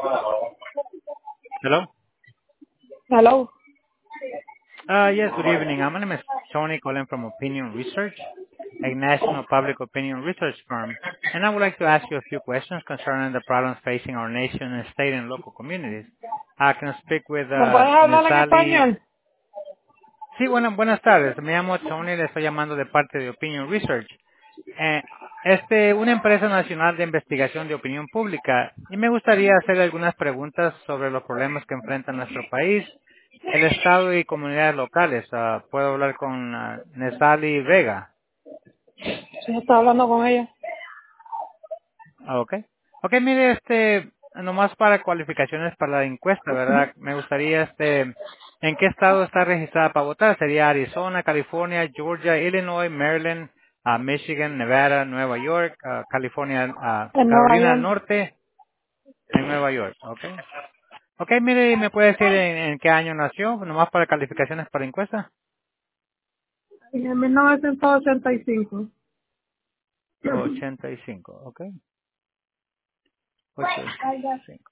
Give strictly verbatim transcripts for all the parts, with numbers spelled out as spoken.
Hello? Hello. Uh, yes, good evening. Uh, My name is Tony calling from Opinion Research, a national public opinion research firm, and I would like to ask you a few questions concerning the problems facing our nation and state and local communities. I can speak with ¿Me uh, puedes Miz hablar en Ali. español? Sí, bueno, buenas tardes. Me llamo Tony, le estoy llamando de parte de Opinion Research. Eh, este, una empresa nacional de investigación de opinión pública, y me gustaría hacerle algunas preguntas sobre los problemas que enfrenta nuestro país, el Estado y comunidades locales. Ah, ¿puedo hablar con ah, Nesali Vega? Sí, estaba hablando con ella. Ah, ok. Ok, mire, este, nomás para cualificaciones para la encuesta, ¿verdad? Me gustaría, este, ¿en qué estado está registrada para votar? ¿Sería Arizona, California, Georgia, Illinois, Maryland, ah, Michigan, Nevada, Nueva York, ah, California, ah, En Nueva Carolina del York. Norte, en Nueva York? Ok. Ok, mire, ¿me puede decir en, en qué año nació? Nomás para calificaciones para encuesta. En mil novecientos ochenta y cinco. ochenta y cinco, ok. ochenta y cinco.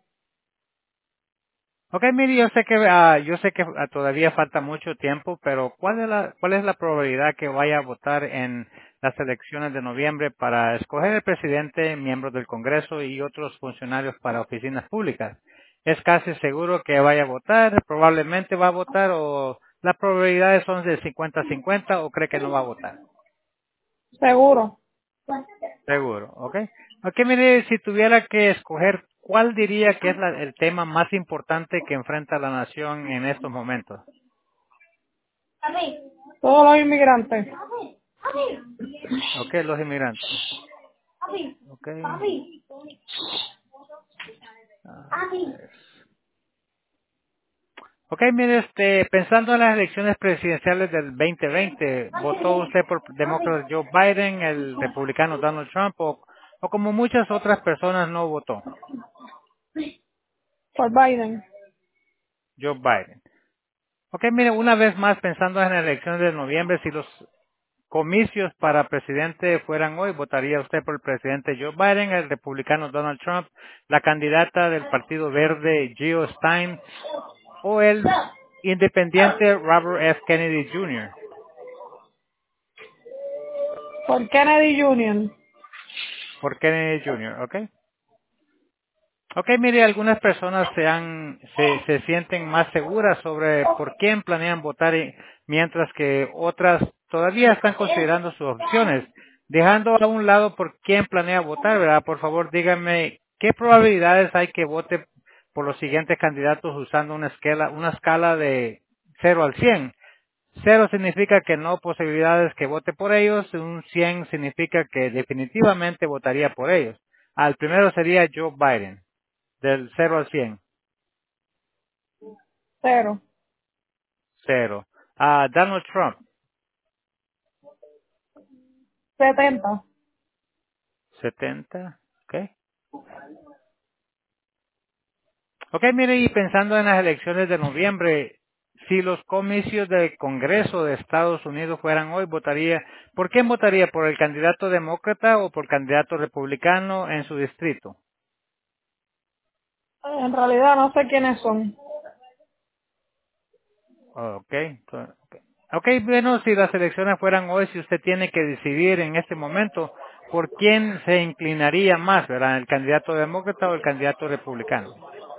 Ok, mire, yo sé que ah, yo sé que ah, todavía falta mucho tiempo, pero ¿cuál es la cuál es la probabilidad que vaya a votar en las elecciones de noviembre para escoger el presidente, miembros del Congreso y otros funcionarios para oficinas públicas? ¿Es casi seguro que vaya a votar? ¿Probablemente va a votar o las probabilidades son de cincuenta cincuenta o cree que no va a votar? Seguro. Seguro, ¿ok? Ok, mire, si tuviera que escoger, ¿cuál diría que es la- el tema más importante que enfrenta la nación en estos momentos? Todos los inmigrantes. Ok, los inmigrantes. Ok. A ver. Ok, mire, este, pensando en las elecciones presidenciales del veinte veinte, ¿votó usted por demócrata Joe Biden, el republicano Donald Trump o, o como muchas otras personas no votó? Por Biden. Joe Biden. Ok, mire, una vez más pensando en las elecciones de noviembre, si los comicios para presidente fueran hoy, ¿votaría usted por el presidente Joe Biden, el republicano Donald Trump, la candidata del Partido Verde Jill Stein o el independiente Robert F. Kennedy junior? Por Kennedy junior Por Kennedy junior, ¿ok? Ok, mire, algunas personas se, han, se, se sienten más seguras sobre por quién planean votar, y- mientras que otras todavía están considerando sus opciones. Dejando a un lado por quién planea votar, ¿verdad? Por favor, díganme, ¿qué probabilidades hay que vote por los siguientes candidatos usando una escala, una escala de cero al cien? Cero significa que no posibilidades que vote por ellos, un cien significa que definitivamente votaría por ellos. Al primero sería Joe Biden. Del cero al cien, Cero. cero. Ah, Donald Trump, Setenta. setenta, ok. Ok, mire, y pensando en las elecciones de noviembre, si los comicios del Congreso de Estados Unidos fueran hoy, votaría, ¿por quién votaría? ¿Por el candidato demócrata o por el candidato republicano en su distrito? En realidad no sé quiénes son. Ok, to- ok, ok, bueno, si las elecciones fueran hoy, si usted tiene que decidir en este momento, ¿por quién se inclinaría más, verdad? ¿El candidato demócrata o el candidato republicano?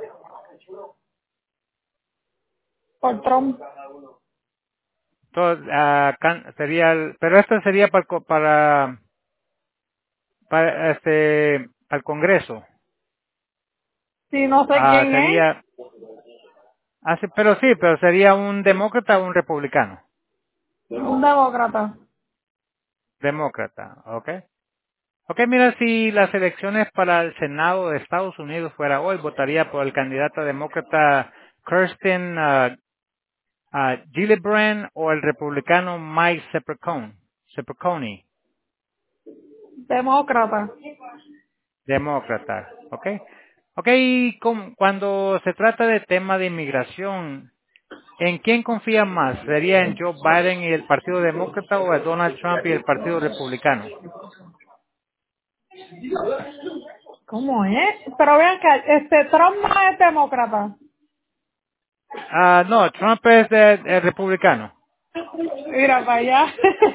Por Trump. To- ah, can- sería el- pero esto sería para, el co- para, para este, para el Congreso. Sí, no sé Ah, quién es. sería, ah, sí, pero sí, pero sería un demócrata o un republicano. Un demócrata. Demócrata, ok. Ok, mira, si las elecciones para el Senado de Estados Unidos fuera hoy, votaría por el candidato demócrata Kirsten ah, ah, Gillibrand o el republicano Mike Cepacone, Cepacone, Demócrata. demócrata, ok. Ok, y con- cuando se trata de tema de inmigración, ¿en quién confía más? ¿Sería en Joe Biden y el Partido Demócrata o en Donald Trump y el Partido Republicano? ¿Cómo es? Pero vean que este Trump no es demócrata. Ah, no, Trump es de, de republicano. Mira para allá.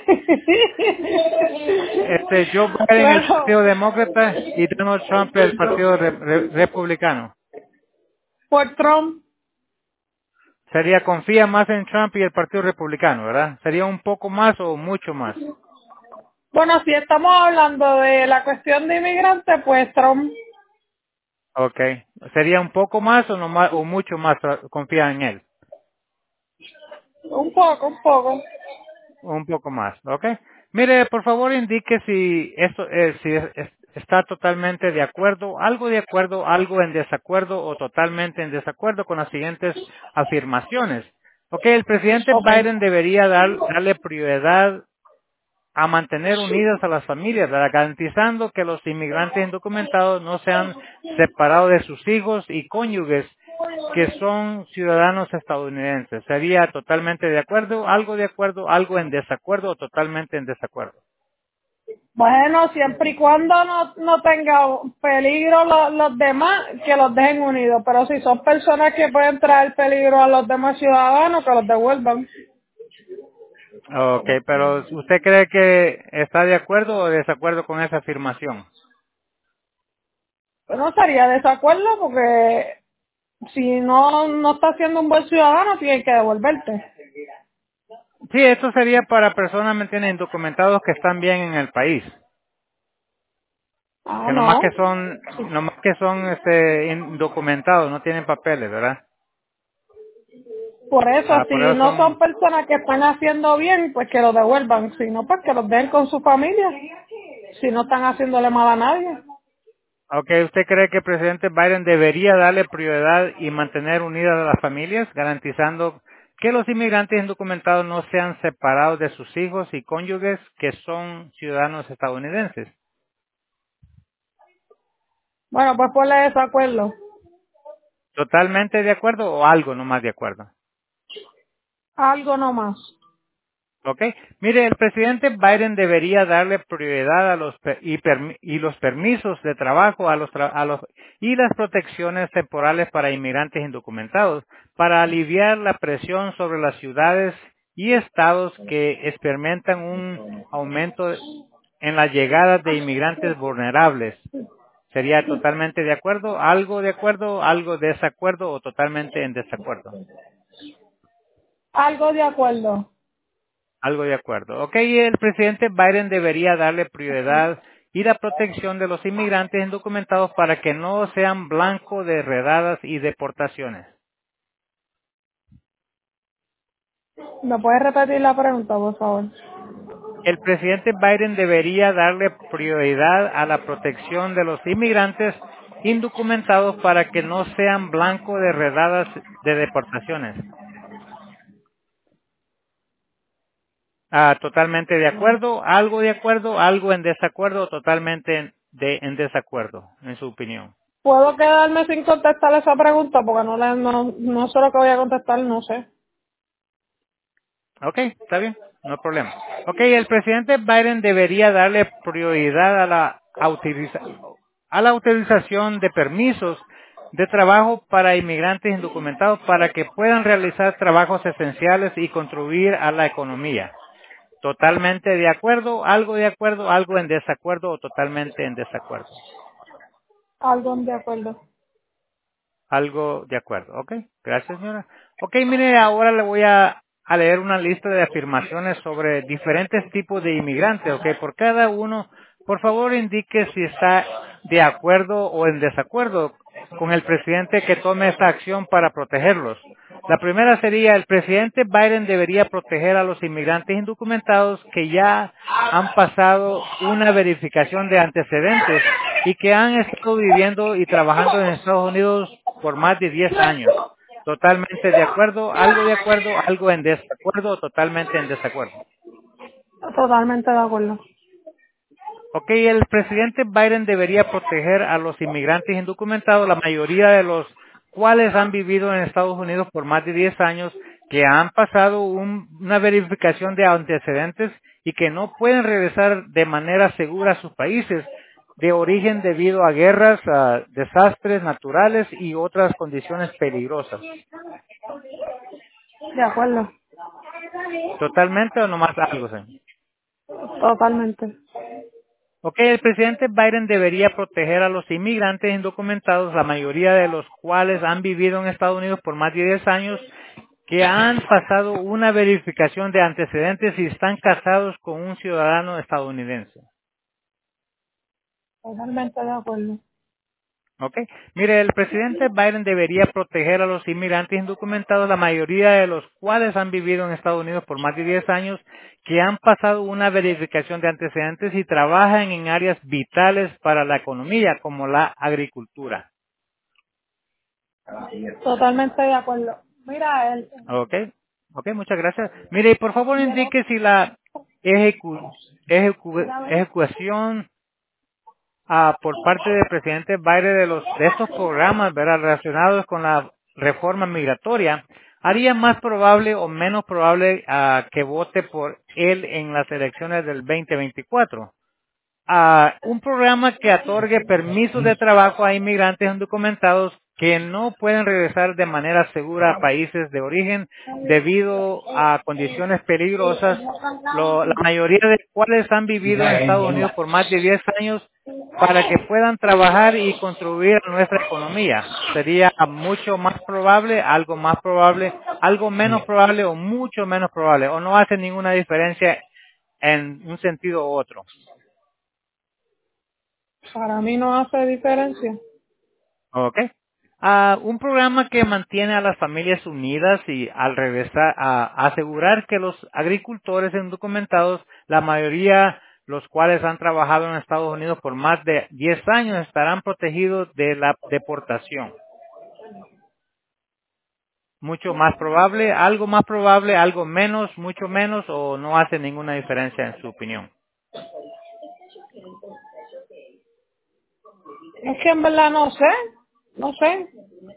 Este, Joe Biden el Bueno, Partido Demócrata y Donald Trump el Partido Re- Re- Republicano. por Trump. Sería, confía más en Trump y el Partido Republicano, ¿verdad? ¿Sería un poco más o mucho más? Bueno, si estamos hablando de la cuestión de inmigrantes, pues Trump Okay. ¿Sería un poco más o, no más, o mucho más tra- confía en él? un poco, un poco. Un poco más, ¿ok? Mire, por favor indique si esto eh, si es- es- está totalmente de acuerdo, algo de acuerdo, algo en desacuerdo o totalmente en desacuerdo con las siguientes afirmaciones. Ok, el presidente Ok. Biden debería dar- darle prioridad a mantener unidas a las familias, ¿verdad? Garantizando que los inmigrantes indocumentados no sean separados de sus hijos y cónyuges que son ciudadanos estadounidenses. ¿Sería totalmente de acuerdo, algo de acuerdo, algo en desacuerdo o totalmente en desacuerdo? Bueno, siempre y cuando no, no tenga peligro los, los demás, que los dejen unidos. Pero si son personas que pueden traer peligro a los demás ciudadanos, que los devuelvan. Ok, pero ¿usted cree que está de acuerdo o desacuerdo con esa afirmación? Pero no estaría de desacuerdo porque si no, no estás siendo un buen ciudadano, tienes que devolverte. Sí, esto sería para personas, ¿me entienden?, indocumentados que están bien en el país. Ah, Que nomás no. que son, nomás que son este, indocumentados, no tienen papeles, ¿verdad? Por eso, Ah, por si eso no son son. personas que están haciendo bien, pues que los devuelvan. Si no, pues que los dejen con su familia. Si no están haciéndole mal a nadie. Ok, ¿usted cree que el presidente Biden debería darle prioridad y mantener unidas a las familias, garantizando que los inmigrantes indocumentados no sean separados de sus hijos y cónyuges que son ciudadanos estadounidenses? Bueno, pues ponle desacuerdo. ¿Totalmente de acuerdo o algo nomás de acuerdo? Algo nomás. ¿Ok? Mire, el presidente Biden debería darle prioridad a los per- y, permi- y los permisos de trabajo a los, tra- a los y las protecciones temporales para inmigrantes indocumentados para aliviar la presión sobre las ciudades y estados que experimentan un aumento en la llegada de inmigrantes vulnerables. ¿Sería totalmente de acuerdo, algo de acuerdo, algo de desacuerdo o totalmente en desacuerdo? Algo de acuerdo. Algo de acuerdo. Ok, el presidente Biden debería darle prioridad y la protección de los inmigrantes indocumentados para que no sean blanco de redadas y deportaciones. ¿Me puedes repetir la pregunta, por favor? El presidente Biden debería darle prioridad a la protección de los inmigrantes indocumentados para que no sean blanco de redadas de deportaciones. Ah, totalmente de acuerdo, algo de acuerdo, algo en desacuerdo, o totalmente en, de- en desacuerdo, en su opinión. ¿Puedo quedarme sin contestar esa pregunta? Porque no, le, no, no sé lo que voy a contestar, no sé. Ok, está bien, no hay problema. Ok, el presidente Biden debería darle prioridad a la, a utiliza- a la utilización de permisos de trabajo para inmigrantes indocumentados para que puedan realizar trabajos esenciales y contribuir a la economía. Totalmente de acuerdo, algo de acuerdo, algo en desacuerdo o totalmente en desacuerdo. Algo de acuerdo. Algo de acuerdo. Ok, gracias señora. Ok, mire, ahora le voy a, a leer una lista de afirmaciones sobre diferentes tipos de inmigrantes. Ok, por cada uno, por favor indique si está de acuerdo o en desacuerdo con el presidente que tome esta acción para protegerlos. La primera sería, el presidente Biden debería proteger a los inmigrantes indocumentados que ya han pasado una verificación de antecedentes y que han estado viviendo y trabajando en Estados Unidos por más de diez años. Totalmente de acuerdo, algo de acuerdo, algo en desacuerdo o totalmente en desacuerdo. Totalmente de acuerdo. Ok, el presidente Biden debería proteger a los inmigrantes indocumentados, la mayoría de los cuales han vivido en Estados Unidos por más de diez años, que han pasado un- una verificación de antecedentes y que no pueden regresar de manera segura a sus países, de origen debido a guerras, a desastres naturales y otras condiciones peligrosas. De acuerdo. ¿Totalmente o nomás algo, señor? Totalmente. Ok, el presidente Biden debería proteger a los inmigrantes indocumentados, la mayoría de los cuales han vivido en Estados Unidos por más de diez años, que han pasado una verificación de antecedentes y están casados con un ciudadano estadounidense. Totalmente de acuerdo. Ok, mire, el presidente Biden debería proteger a los inmigrantes indocumentados, la mayoría de los cuales han vivido en Estados Unidos por más de diez años, que han pasado una verificación de antecedentes y trabajan en áreas vitales para la economía, como la agricultura. Totalmente de acuerdo. Mira, el, Ok, ok, muchas gracias. Mire, por favor quiero, indique si la ejecu- ejecu- ejecución ah, por parte del presidente Biden de los de estos programas, ¿verdad?, relacionados con la reforma migratoria, haría más probable o menos probable ah, que vote por él en las elecciones del veinte veinticuatro. A un programa que otorgue permisos de trabajo a inmigrantes indocumentados que no pueden regresar de manera segura a países de origen debido a condiciones peligrosas, lo- la mayoría de los cuales han vivido en Estados Unidos por más de diez años, para que puedan trabajar y contribuir a nuestra economía. Sería mucho más probable, algo más probable, algo menos probable o mucho menos probable, o no hace ninguna diferencia en un sentido u otro. para mí no hace diferencia. Ok. Ah, un programa que mantiene a las familias unidas y al regresar a asegurar que los agricultores indocumentados, la mayoría los cuales han trabajado en Estados Unidos por más de diez años, estarán protegidos de la deportación. Mucho más probable, algo más probable, algo menos, mucho menos, o no hace ninguna diferencia en su opinión. Es que en verdad no sé. No sé.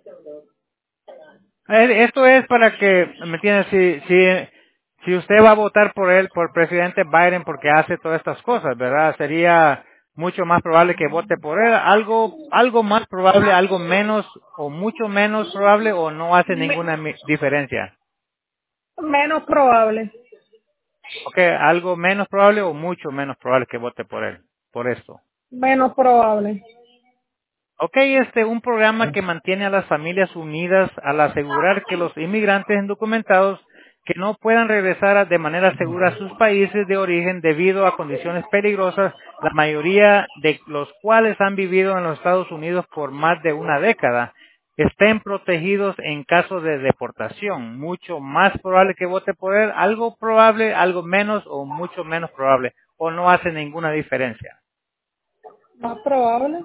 Eh, Esto es para que, ¿me entiendes? Si, si, si usted va a votar por él, por presidente Biden, porque hace todas estas cosas, ¿verdad? Sería mucho más probable que vote por él. Algo, algo más probable, algo menos, o mucho menos probable, o no hace Me- ninguna mi- diferencia. menos probable. Ok, algo menos probable o mucho menos probable que vote por él, por esto. Menos probable. Ok, este, un programa que mantiene a las familias unidas al asegurar que los inmigrantes indocumentados que no puedan regresar a- de manera segura a sus países de origen debido a condiciones peligrosas, la mayoría de los cuales han vivido en los Estados Unidos por más de una década, estén protegidos en caso de deportación. Mucho más probable que vote por él, algo probable, algo menos o mucho menos probable, o no hace ninguna diferencia. Más probable.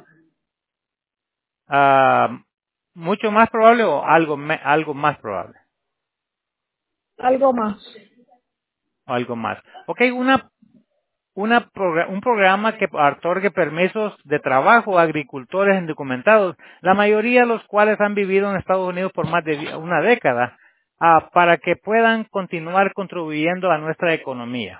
Ah, mucho más probable o algo me- algo más probable Algo más. o algo más. Ok, una una progra- un programa que otorgue permisos de trabajo a agricultores indocumentados, la mayoría de los cuales han vivido en Estados Unidos por más de di- una década, ah, para que puedan continuar contribuyendo a nuestra economía.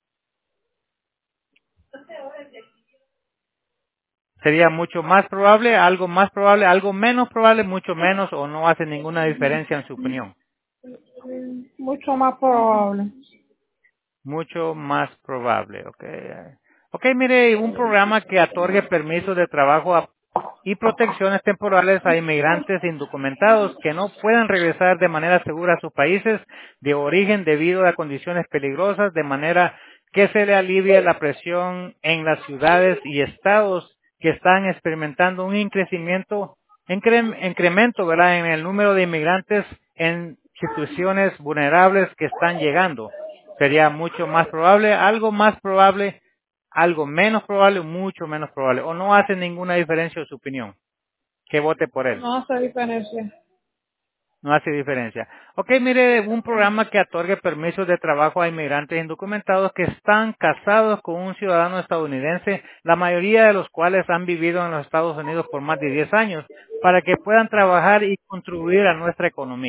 Sería mucho más probable, algo más probable, algo menos probable, mucho menos o no hace ninguna diferencia en su opinión. Mucho más probable. Mucho más probable, okay. Ok, mire, un programa que otorgue permisos de trabajo a- y protecciones temporales a inmigrantes indocumentados que no puedan regresar de manera segura a sus países de origen debido a condiciones peligrosas, de manera que se le alivie la presión en las ciudades y estados que están experimentando un increcimiento, incre- incremento, ¿verdad?, en el número de inmigrantes en situaciones vulnerables que están llegando. Sería mucho más probable, algo más probable, algo menos probable, mucho menos probable, o no hace ninguna diferencia en su opinión, que vote por él. No hace diferencia. No hace diferencia. Ok, mire, un programa que otorgue permisos de trabajo a inmigrantes indocumentados que están casados con un ciudadano estadounidense, la mayoría de los cuales han vivido en los Estados Unidos por más de diez años, para que puedan trabajar y contribuir a nuestra economía.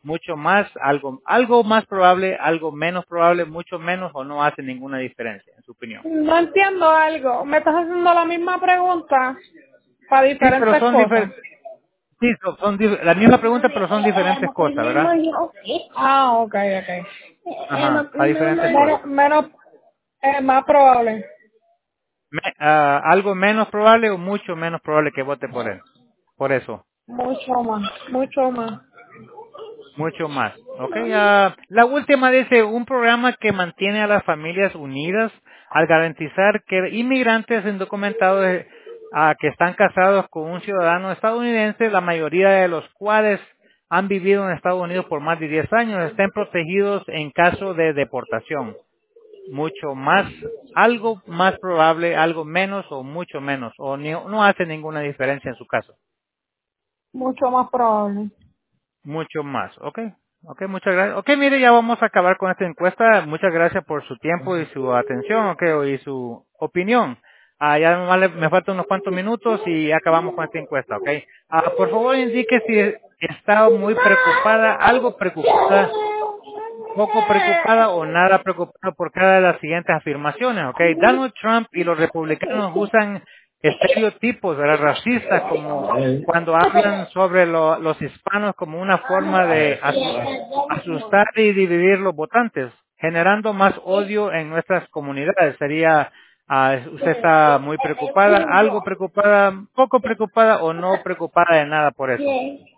mucho más, algo, algo más probable, algo menos probable, mucho menos o no hace ninguna diferencia, en su opinión. No entiendo algo. Me estás haciendo la misma pregunta para Sí, pero diferentes son cosas. diferentes. Sí, son, son dif- la misma pregunta, pero son diferentes cosas, ¿verdad? Ah, ok, ok. Ajá, a diferentes cosas. Menos, menos, eh, más probable. Me- ah, algo menos probable o mucho menos probable que vote por él. Por eso, Mucho más, mucho más. mucho más. ¿Ok? Ah, la última dice, un programa que mantiene a las familias unidas al garantizar que inmigrantes indocumentados eh, ah, que están casados con un ciudadano estadounidense, la mayoría de los cuales han vivido en Estados Unidos por más de diez años, estén protegidos en caso de deportación. Mucho más, algo más probable, algo menos o mucho menos, o ni- no hace ninguna diferencia en su caso. Mucho más probable. Mucho más, ¿ok? Ok, muchas gracias. Ok, mire, ya vamos a acabar con esta encuesta. Muchas gracias por su tiempo y su atención, ok, y su opinión. Ah, ya nomás le- me faltan unos cuantos minutos y ya acabamos con esta encuesta, ok. Ah, por favor, indique si está muy preocupada, algo preocupada, poco preocupada o nada preocupada por cada de las siguientes afirmaciones, ¿ok? Donald Trump y los republicanos usan estereotipos, ¿verdad? Racistas, como cuando hablan sobre lo- los hispanos como una forma de asu- asustar y dividir los votantes, generando más odio en nuestras comunidades. Sería, ah, usted está muy preocupada, algo preocupada, poco preocupada o no preocupada de nada por eso.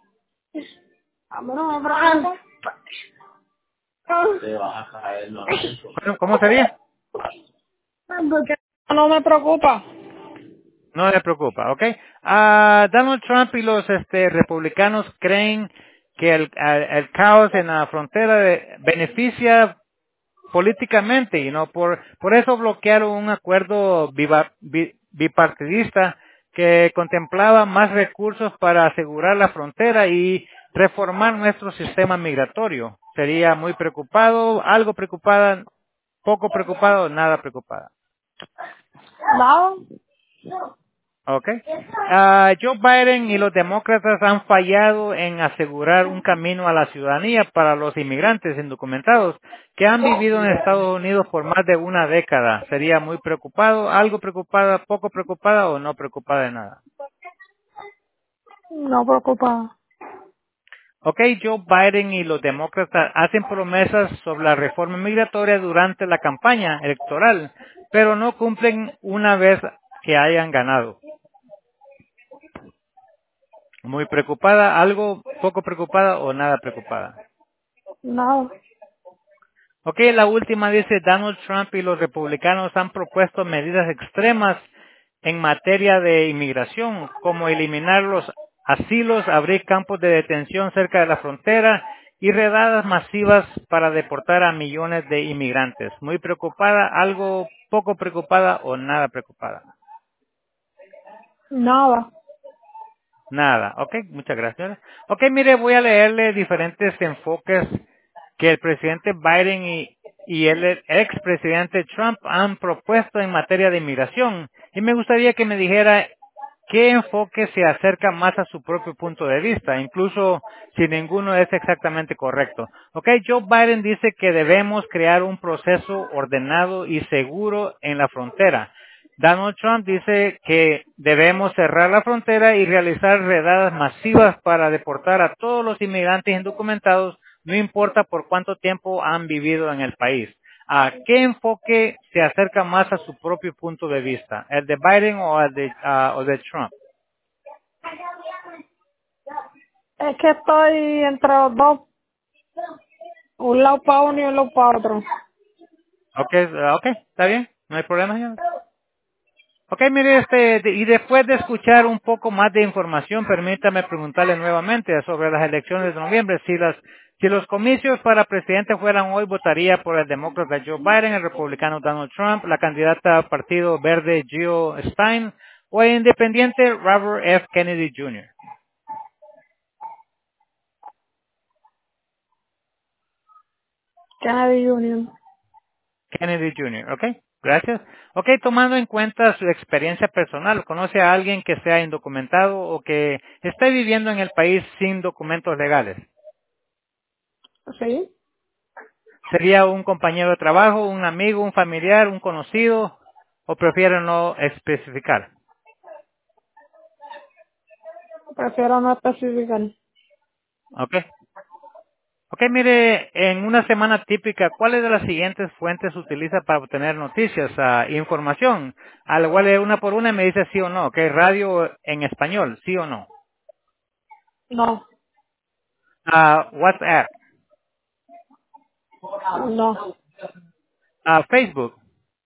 Bueno, ¿cómo sería? No me preocupa. No le preocupa, ¿ok? Ah, Donald Trump y los este, republicanos creen que el, el- el caos en la frontera de- beneficia políticamente y no por por eso bloquearon un acuerdo viva- bi- bipartidista que contemplaba más recursos para asegurar la frontera y reformar nuestro sistema migratorio. Sería muy preocupado, algo preocupada, poco preocupado, nada preocupada. No. Okay. Ah, Joe Biden y los demócratas han fallado en asegurar un camino a la ciudadanía para los inmigrantes indocumentados que han vivido en Estados Unidos por más de una década. ¿Sería muy preocupado, algo preocupada, poco preocupada o no preocupada de nada? No preocupada. Ok, Joe Biden y los demócratas hacen promesas sobre la reforma migratoria durante la campaña electoral, pero no cumplen una vez que hayan ganado. Muy preocupada, algo poco preocupada o nada preocupada. No. Ok, la última dice, Donald Trump y los republicanos han propuesto medidas extremas en materia de inmigración, como eliminar los asilos, abrir campos de detención cerca de la frontera y redadas masivas para deportar a millones de inmigrantes. Muy preocupada, algo poco preocupada o nada preocupada. Nada. Nada, ok, muchas gracias. Ok, mire, voy a leerle diferentes enfoques que el presidente Biden y, y el expresidente Trump han propuesto en materia de inmigración. Y me gustaría que me dijera qué enfoque se acerca más a su propio punto de vista, incluso si ninguno es exactamente correcto. Ok, Joe Biden dice que debemos crear un proceso ordenado y seguro en la frontera. Donald Trump dice que debemos cerrar la frontera y realizar redadas masivas para deportar a todos los inmigrantes indocumentados, no importa por cuánto tiempo han vivido en el país. ¿A qué enfoque se acerca más a su propio punto de vista? ¿El de Biden o el de, ah, o de Trump? Es que estoy entre los dos. Un lado para uno y un lado para otro. Ok, ah, ok, está bien, no hay problema, señor. Ok, mire, este, de- y después de escuchar un poco más de información, permítame preguntarle nuevamente sobre las elecciones de noviembre. Si las, si los comicios para presidente fueran hoy, votaría por el demócrata Joe Biden, el republicano Donald Trump, la candidata al Partido Verde Jill Stein, o el independiente Robert F. Kennedy junior Kennedy Union. Kennedy junior, ¿ok? Gracias. Ok, tomando en cuenta su experiencia personal, ¿conoce a alguien que sea indocumentado o que esté viviendo en el país sin documentos legales? Sí, ¿Sería un compañero de trabajo, un amigo, un familiar, un conocido? ¿O prefiere no especificar? prefiero no especificar. Ok. Ok, mire, en una semana típica, ¿cuáles de las siguientes fuentes utiliza para obtener noticias, ah, información? Al igual de una por una me dice sí o no. Ok, radio en español, sí o no. No, Ah, WhatsApp, no. ah, Facebook,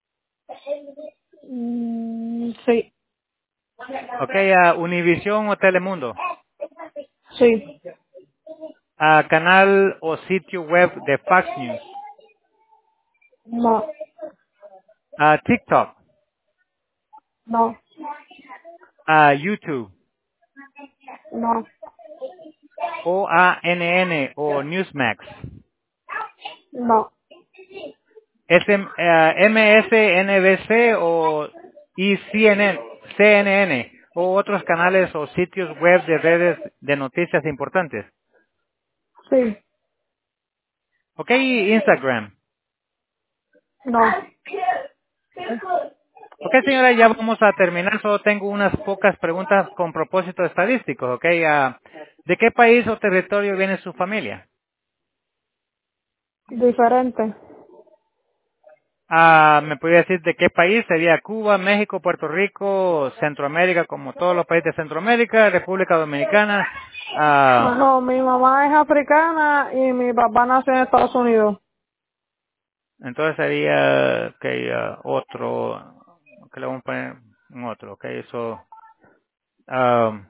Mm, sí, ok, ah, Univision o Telemundo, sí, ah, canal o sitio web de Fox News, no, ah, TikTok, no, ah, YouTube, no, o A N N o Newsmax, no, S M, eh, M S N B C o y C N N, C N N o otros canales o sitios web de redes de noticias importantes. sí, Ok, Instagram. no. Ok, ok, señora, ya vamos a terminar. Solo tengo unas pocas preguntas con propósito estadístico. Ok, ah, ¿de qué país o territorio viene su familia? Diferente. Ah, ¿me podría decir de qué país? ¿Sería Cuba, México, Puerto Rico, Centroamérica, como todos los países de Centroamérica, República Dominicana? Ah, No, mi mamá es africana y mi papá nació en Estados Unidos. entonces sería okay, ah, otro, que le vamos a poner un otro, ok, eso. ah,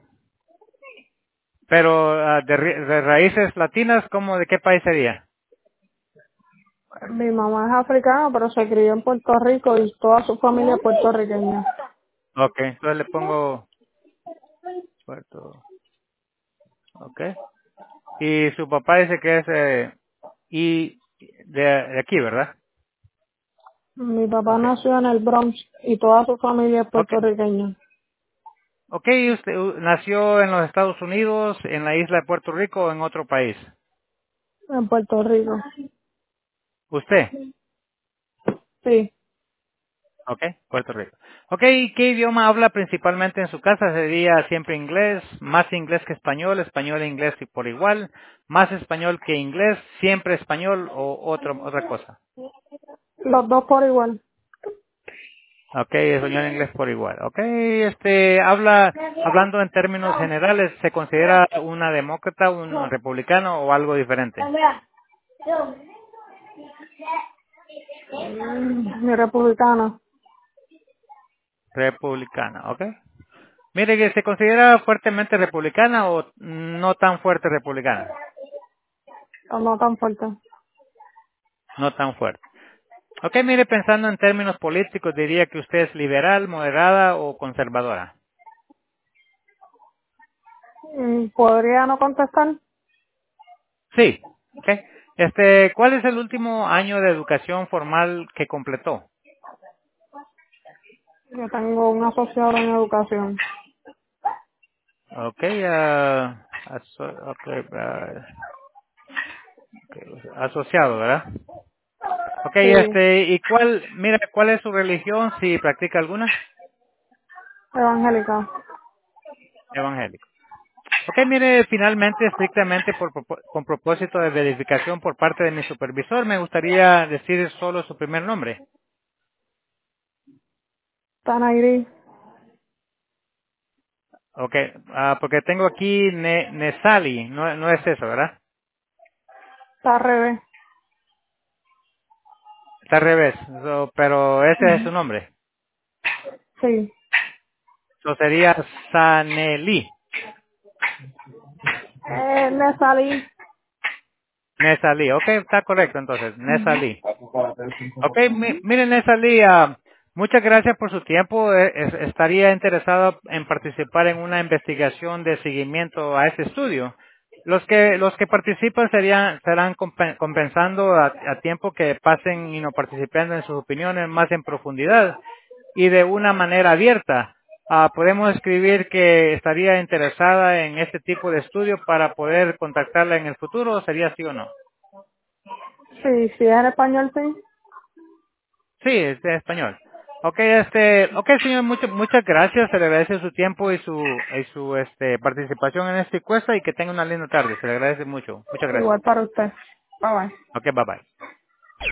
pero ah, de, ri- de raíces latinas, ¿cómo de qué país sería? Mi mamá es africana, pero se crió en Puerto Rico y toda su familia es puertorriqueña. Ok, entonces le pongo Puerto, ok. Y su papá dice que es eh, y de, de aquí, ¿verdad? Mi papá Ok, nació en el Bronx y toda su familia es ok. puertorriqueña. Ok, usted uh, nació en los Estados Unidos, en la isla de Puerto Rico o en otro país. En Puerto Rico. ¿Usted? Sí. Ok, Puerto Rico. Ok, ¿y qué idioma habla principalmente en su casa? ¿Sería siempre inglés, más inglés que español, español e inglés y por igual, más español que inglés, siempre español o otro, otra cosa? Los dos por igual. Ok, español e inglés por igual. Ok, este, habla, hablando en términos generales, ¿se considera una demócrata, un republicano o algo diferente? Mm, Mi republicana. Republicana, ok. Mire que se considera fuertemente republicana o no tan fuerte republicana. O no tan fuerte. No tan fuerte. Ok, mire, pensando en términos políticos, diría que usted es liberal, moderada o conservadora. Mm, ¿Podría no contestar? Sí. Ok. Este, ¿cuál es el último año de educación formal que completó? Yo tengo un asociado en educación. Ok, ah, aso- okay, ah, ok, asociado, ¿verdad? Ok, Sí. este, ¿y cuál, mira, cuál es su religión, si practica alguna? Evangélica. Evangélico. Ok, mire, finalmente, estrictamente por, propo- con propósito de verificación por parte de mi supervisor, me gustaría decir solo su primer nombre. Tanairi. Ok, ah, porque tengo aquí ne, Nesali, no, no es eso, ¿verdad? Está al revés. Está al revés, so, pero ese es su Ujú. nombre. Sí. Eso sería Saneli, Eh, me salí. Nesali. Ok, está correcto entonces, Ujú. Nesali. Ok, mi- miren, Nesali, ah, muchas gracias por su tiempo. Eh, es- estaría interesado en participar en una investigación de seguimiento a este estudio. Los que los que participan serían serán compen- compensando a, a tiempo que pasen y no participando en sus opiniones más en profundidad y de una manera abierta. Ah, podemos escribir que estaría interesada en este tipo de estudio para poder contactarla en el futuro, ¿sería así o no? Sí, sí, en español sí. Sí, es de español. Ok, este, ok, señor, muchas muchas gracias. Se le agradece su tiempo y su y su este participación en esta encuesta y que tenga una linda tarde. Se le agradece mucho. Muchas gracias. Igual para usted. Bye bye. Ok, bye bye.